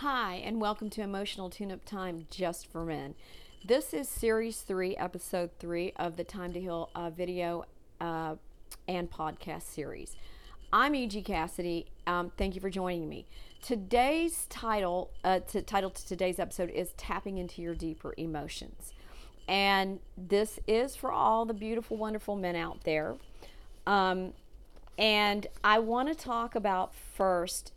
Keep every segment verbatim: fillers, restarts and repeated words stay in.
Hi, and welcome to Emotional Tune-Up Time Just for Men. This is Series three, Episode three of the Time to Heal uh, video uh, and podcast series. I'm E G Cassidy. Um, thank you for joining me. Today's title, uh, to, title to today's episode is Tapping into Your Deeper Emotions. And this is for all the beautiful, wonderful men out there. Um, and I want to talk about first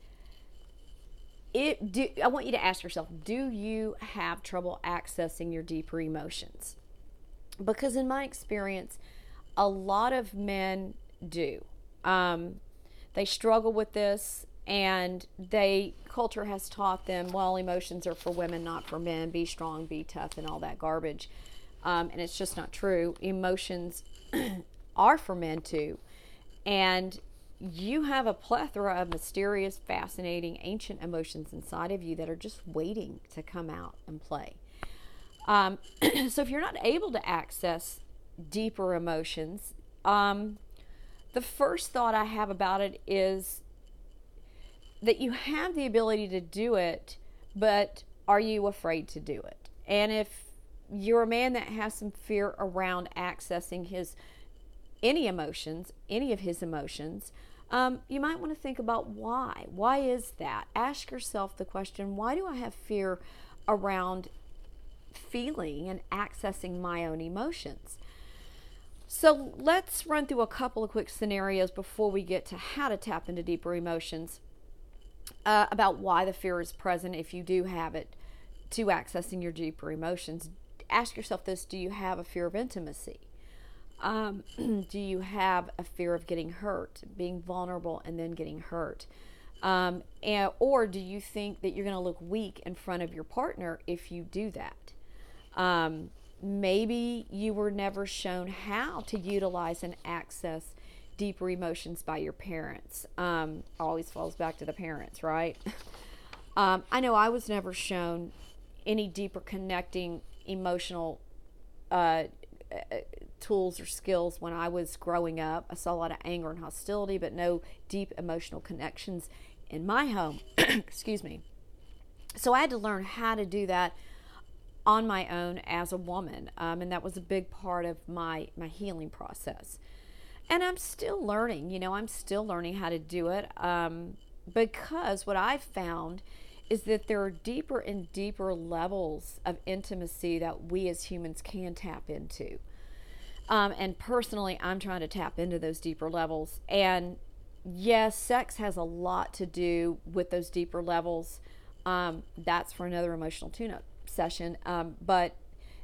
It, do, I want you to ask yourself, do you have trouble accessing your deeper emotions? Because in my experience, a lot of men do. Um, they struggle with this, and they culture has taught them, well, emotions are for women, not for men. Be strong, be tough, and all that garbage. Um, and it's just not true. Emotions are for men too. And you have a plethora of mysterious, fascinating, ancient emotions inside of you that are just waiting to come out and play. Um, so if you're not able to access deeper emotions, um, the first thought I have about it is that you have the ability to do it, but are you afraid to do it? And if you're a man that has some fear around accessing his any emotions, any of his emotions, um, you might want to think about why. Why is that? Ask yourself the question, why do I have fear around feeling and accessing my own emotions? So let's run through a couple of quick scenarios before we get to how to tap into deeper emotions uh, about why the fear is present if you do have it to accessing your deeper emotions. Ask yourself this, do you have a fear of intimacy? Um, do you have a fear of getting hurt, being vulnerable and then getting hurt? Um, and, or do you think that you're going to look weak in front of your partner if you do that? Um, maybe you were never shown how to utilize and access deeper emotions by your parents. Um, always falls back to the parents, right? um, I know I was never shown any deeper connecting emotional uh, tools or skills when I was growing up. I saw a lot of anger and hostility, but no deep emotional connections in my home. Excuse me. So I had to learn how to do that on my own as a woman, um, and that was a big part of my my healing process. And I'm still learning. You know, I'm still learning how to do it um, because what I've found is that there are deeper and deeper levels of intimacy that we as humans can tap into. Um, and personally, I'm trying to tap into those deeper levels. And yes, sex has a lot to do with those deeper levels. Um, that's for another emotional tune-up session. Um, but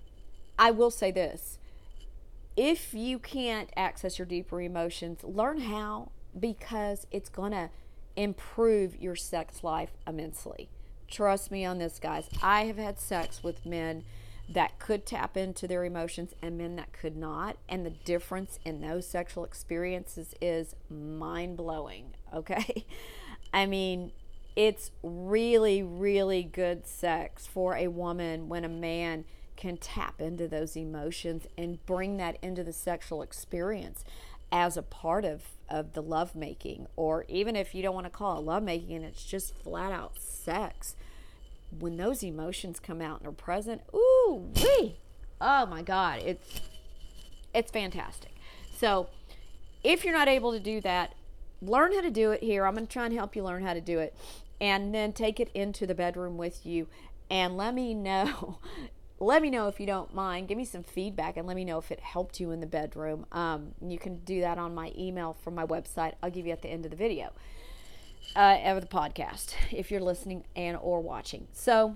I will say this. If you can't access your deeper emotions, learn how, because it's going to improve your sex life immensely. Trust me on this, guys. I have had sex with men that could tap into their emotions and men that could not, and the difference in those sexual experiences is mind-blowing, okay? I mean, it's really, really good sex for a woman when a man can tap into those emotions and bring that into the sexual experience as a part of, of the lovemaking. Or even if you don't want to call it lovemaking and it's just flat out sex, when those emotions come out and are present, ooh wee, oh my God, it's it's fantastic. So if you're not able to do that, learn how to do it here. I'm going to try and help you learn how to do it, and then take it into the bedroom with you, and let me know let me know if you don't mind. Give me some feedback and let me know if it helped you in the bedroom. Um, you can do that on my email from my website. I'll give you at the end of the video. Uh, of the podcast, if you're listening and or watching. So,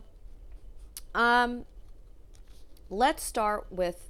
um, let's start with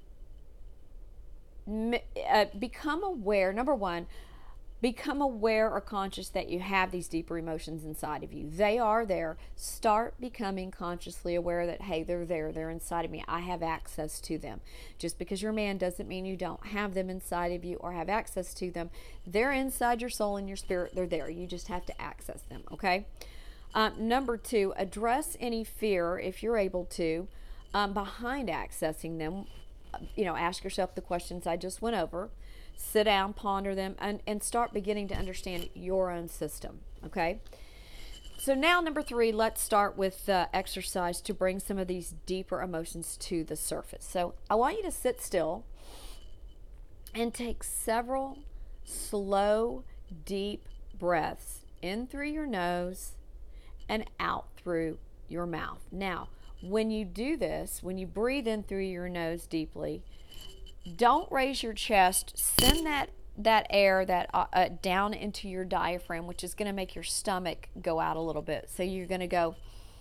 uh, become aware. Number one, become aware or conscious that you have these deeper emotions inside of you. They are there. Start becoming consciously aware that, hey, they're there. They're inside of me. I have access to them. Just because you're a man doesn't mean you don't have them inside of you or have access to them. They're inside your soul and your spirit. They're there. You just have to access them, okay? Um, number two, address any fear, if you're able to, um, behind accessing them. You know, ask yourself the questions I just went over. Sit down, ponder them, and, and start beginning to understand your own system, okay? So now, number three, let's start with the exercise to bring some of these deeper emotions to the surface. So I want you to sit still and take several slow, deep breaths in through your nose and out through your mouth. Now, when you do this, when you breathe in through your nose deeply, don't raise your chest. Send that that air that uh, uh, down into your diaphragm, which is going to make your stomach go out a little bit. So you're going to go,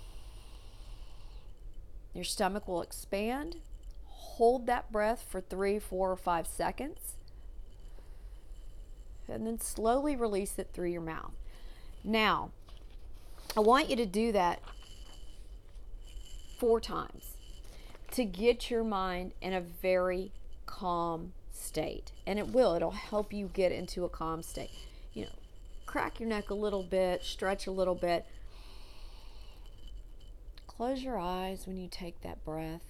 your stomach will expand. Hold that breath for three, four, or five seconds. And then slowly release it through your mouth. Now, I want you to do that four times to get your mind in a very calm state. And it will. It'll help you get into a calm state. You know, crack your neck a little bit, stretch a little bit. Close your eyes when you take that breath.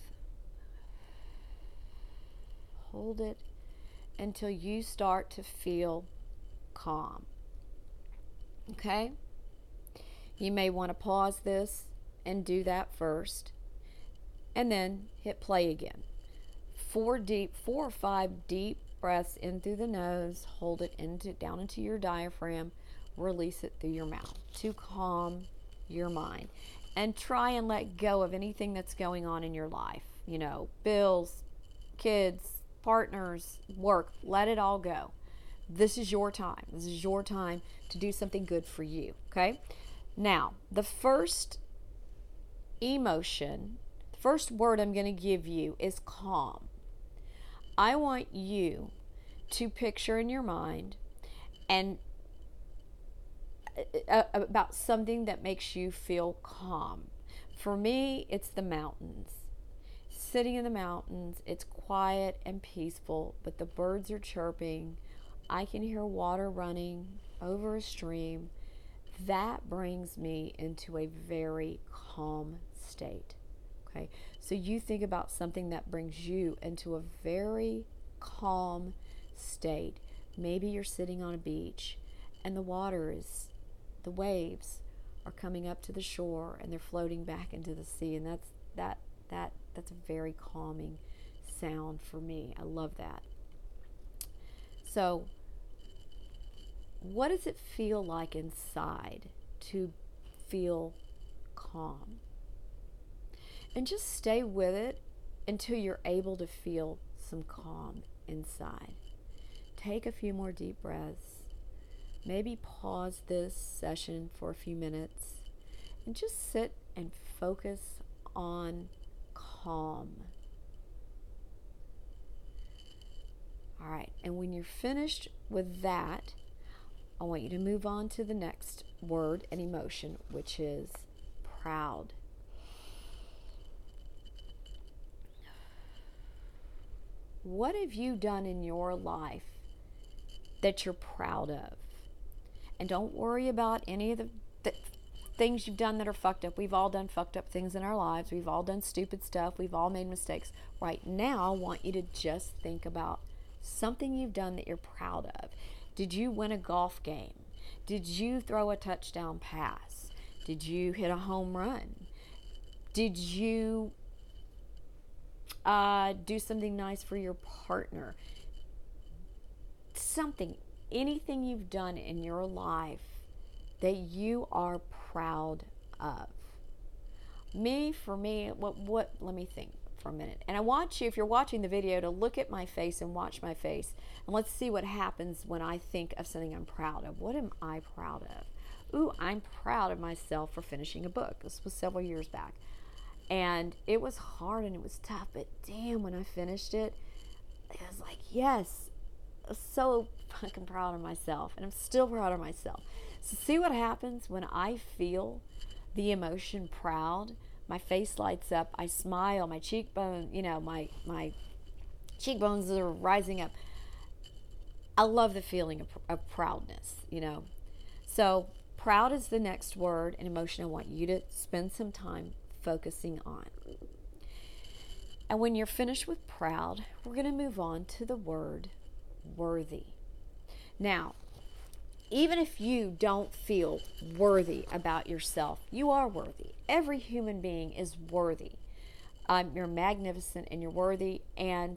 Hold it until you start to feel calm. Okay? You may want to pause this and do that first, and then hit play again. Four deep, four or five deep breaths in through the nose. Hold it into down into your diaphragm. Release it through your mouth to calm your mind, and try and let go of anything that's going on in your life. You know, bills, kids, partners, work. Let it all go. This is your time. This is your time to do something good for you. Okay? Now, the first emotion, the first word I'm going to give you is calm. I want you to picture in your mind and uh, about something that makes you feel calm. For me, it's the mountains. Sitting in the mountains, it's quiet and peaceful, but the birds are chirping. I can hear water running over a stream. That brings me into a very calm state. Okay, so you think about something that brings you into a very calm state. Maybe you're sitting on a beach and the water is, the waves are coming up to the shore and they're floating back into the sea, and that's that that that's a very calming sound for me. I love that. So, what does it feel like inside to feel calm? And just stay with it until you're able to feel some calm inside. Take a few more deep breaths. Maybe pause this session for a few minutes and just sit and focus on calm. All right, and when you're finished with that, I want you to move on to the next word and emotion, which is proud. What have you done in your life that you're proud of? And don't worry about any of the th- things you've done that are fucked up. We've all done fucked up things in our lives. We've all done stupid stuff. We've all made mistakes. Right now, I want you to just think about something you've done that you're proud of. Did you win a golf game? Did you throw a touchdown pass? Did you hit a home run? Did you uh, do something nice for your partner? Something, anything you've done in your life that you are proud of. Me, for me, what, what, let me think for a minute. And I want you, if you're watching the video, to look at my face and watch my face. And let's see what happens when I think of something I'm proud of. What am I proud of? Ooh, I'm proud of myself for finishing a book. This was several years back. And it was hard and it was tough, but damn, when I finished it, it was like, yes, I was so fucking proud of myself. And I'm still proud of myself. So see what happens when I feel the emotion proud. My face lights up. I smile. My cheekbone, you know, my my cheekbones are rising up. I love the feeling of, of proudness, you know. So proud is the next word and emotion I want you to spend some time focusing on. And when you're finished with proud, we're going to move on to the word worthy. Now, Even if you don't feel worthy about yourself, you are worthy. Every human being is worthy. Um, you're magnificent and you're worthy. And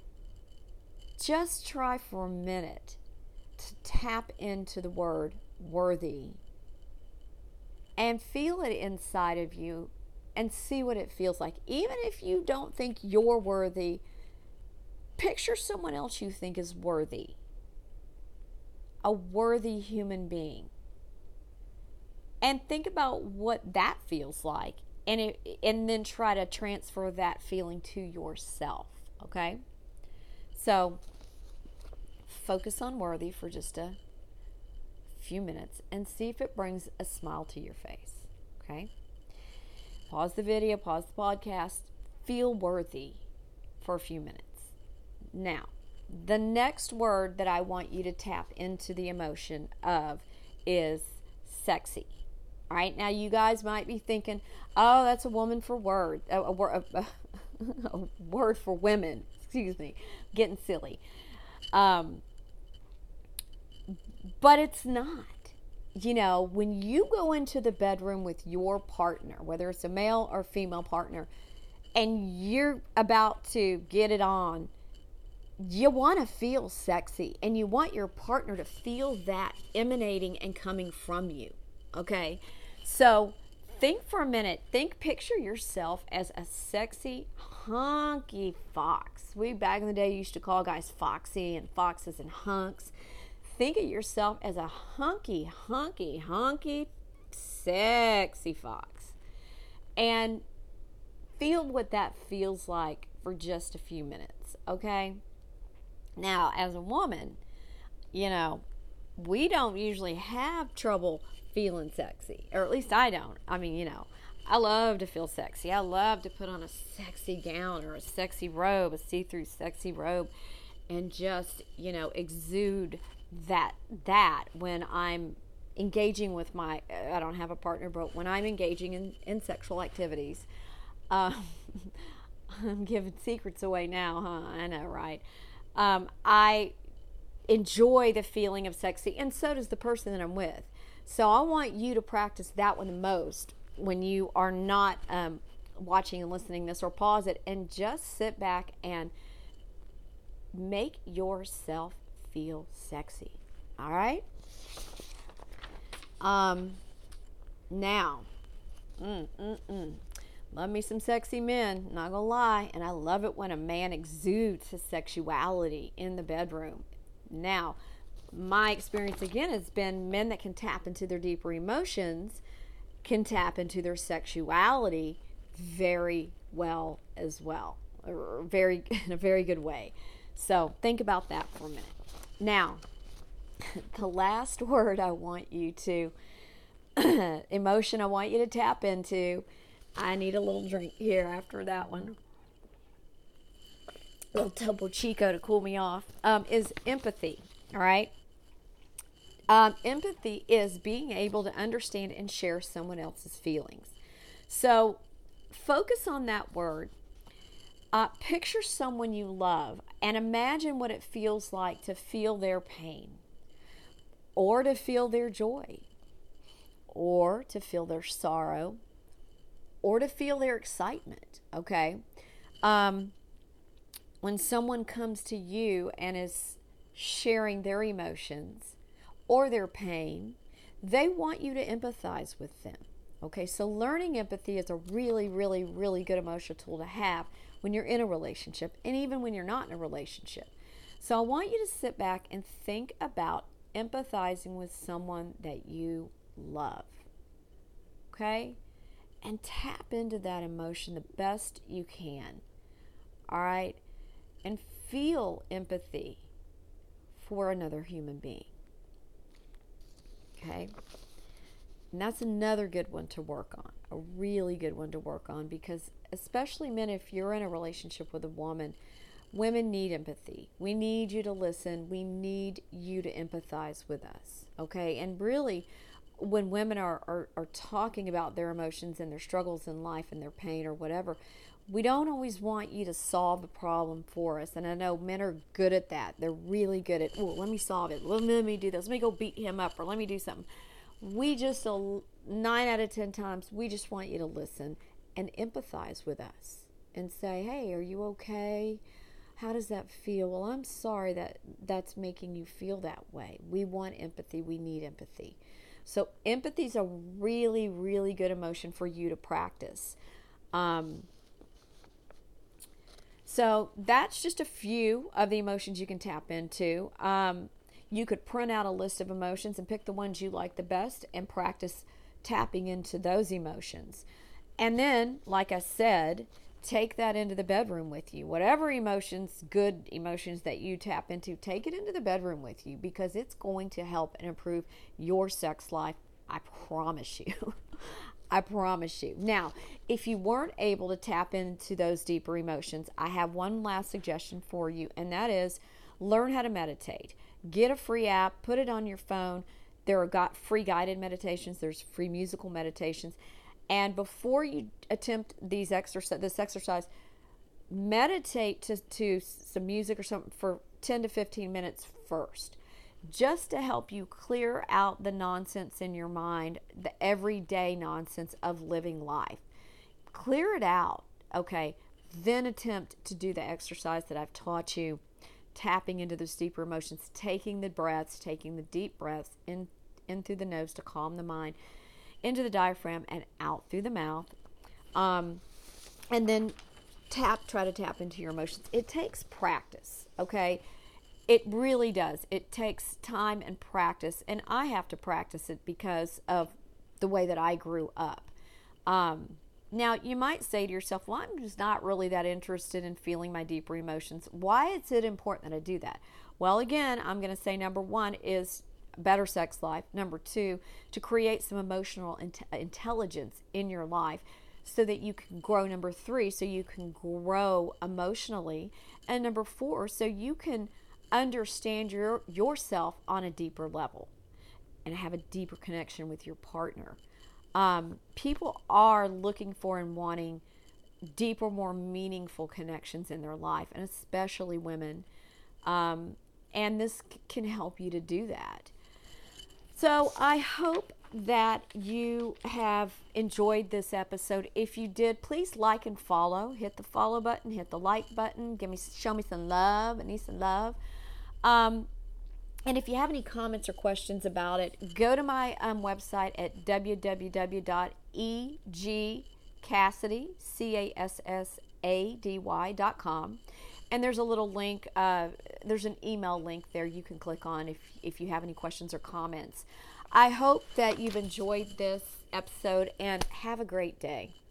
just try for a minute to tap into the word worthy and feel it inside of you and see what it feels like. Even if you don't think you're worthy, picture someone else you think is worthy. A worthy human being. And think about what that feels like. And it, and then try to transfer that feeling to yourself. Okay? So, focus on worthy for just a few minutes and see if it brings a smile to your face. Okay? Pause the video, pause the podcast. Feel worthy for a few minutes. Now, the next word that I want you to tap into the emotion of is sexy. All right, now you guys might be thinking, oh, that's a woman for word, a, a, a, a word for women. Excuse me, getting silly. Um, but it's not. You know, when you go into the bedroom with your partner, whether it's a male or female partner, and you're about to get it on, you want to feel sexy and you want your partner to feel that emanating and coming from you. Okay? So think for a minute. Think, picture yourself as a sexy, hunky fox. We back in the day used to call guys foxy and foxes and hunks. Think of yourself as a hunky, hunky, hunky, sexy fox. And feel what that feels like for just a few minutes. Okay? Now, as a woman, you know, we don't usually have trouble feeling sexy, or at least I don't. I mean, you know, I love to feel sexy. I love to put on a sexy gown or a sexy robe, a see-through sexy robe, and just, you know, exude that that when I'm engaging with my, I don't have a partner, but when I'm engaging in, in sexual activities. Um, I'm giving secrets away now, huh? I know, right? Um, I enjoy the feeling of sexy, and so does the person that I'm with. So I want you to practice that one the most when you are not um, watching and listening this, or pause it and just sit back and make yourself feel sexy. All right? Um, now, mm, mm, mm. Love me some sexy men, not gonna lie. And I love it when a man exudes his sexuality in the bedroom. Now, my experience again has been men that can tap into their deeper emotions can tap into their sexuality very well as well, or very in a very good way. So think about that for a minute. Now, the last word I want you to emotion I want you to tap into. I need a little drink here after that one. A little Topo Chico to cool me off. Um, is empathy. All right. Um, empathy is being able to understand and share someone else's feelings. So focus on that word. Uh, picture someone you love and imagine what it feels like to feel their pain, or to feel their joy, or to feel their sorrow, or to feel their excitement. Okay. Um, when someone comes to you and is sharing their emotions or their pain, they want you to empathize with them. Okay, so learning empathy is a really, really, really good emotional tool to have when you're in a relationship, and even when you're not in a relationship. So I want you to sit back and think about empathizing with someone that you love. Okay? And tap into that emotion the best you can. All right? And feel empathy for another human being. Okay? And that's another good one to work on. A really good one to work on, because especially men, if you're in a relationship with a woman, women need empathy. We need you to listen. We need you to empathize with us. Okay? And really, when women are, are, are talking about their emotions and their struggles in life and their pain or whatever, we don't always want you to solve the problem for us. And I know men are good at that. They're really good at, oh, let me solve it. Let me, let me do this. Let me go beat him up, or let me do something. We just, uh, nine out of ten times, we just want you to listen and empathize with us and say, hey, are you okay? How does that feel? Well, I'm sorry that that's making you feel that way. We want empathy. We need empathy. So empathy is a really, really good emotion for you to practice. Um, so that's just a few of the emotions you can tap into. Um, you could print out a list of emotions and pick the ones you like the best and practice tapping into those emotions. And then, like I said, take that into the bedroom with you. Whatever emotions, good emotions that you tap into, take it into the bedroom with you, because it's going to help and improve your sex life. I promise you. I promise you. Now, if you weren't able to tap into those deeper emotions, I have one last suggestion for you, and that is learn how to meditate. Get a free app, put it on your phone. There are got free guided meditations, there's free musical meditations. And before you attempt these exercise, this exercise, meditate to, to some music or something for ten to fifteen minutes first, just to help you clear out the nonsense in your mind, the everyday nonsense of living life. Clear it out, okay? Then attempt to do the exercise that I've taught you, tapping into those deeper emotions, taking the breaths, taking the deep breaths in, in through the nose to calm the mind, into the diaphragm and out through the mouth. Um, and then tap, try to tap into your emotions. It takes practice, okay? It really does. It takes time and practice, and I have to practice it because of the way that I grew up. Um, now, you might say to yourself, well, I'm just not really that interested in feeling my deeper emotions. Why is it important that I do that? Well, again, I'm going to say number one is better sex life. Number two, to create some emotional int- intelligence in your life so that you can grow. Number three, so you can grow emotionally. And number four, so you can understand your yourself on a deeper level and have a deeper connection with your partner. Um, people are looking for and wanting deeper, more meaningful connections in their life, and especially women. Um, and this c- can help you to do that. So I hope that you have enjoyed this episode. If you did, please like and follow. Hit the follow button, hit the like button. Give me, show me some love. I need some love. Um, and if you have any comments or questions about it, go to my um, website at w w w dot e g cassidy, C A S S A D Y dot com. And there's a little link, uh, there's an email link there you can click on if, if you have any questions or comments. I hope that you've enjoyed this episode, and have a great day.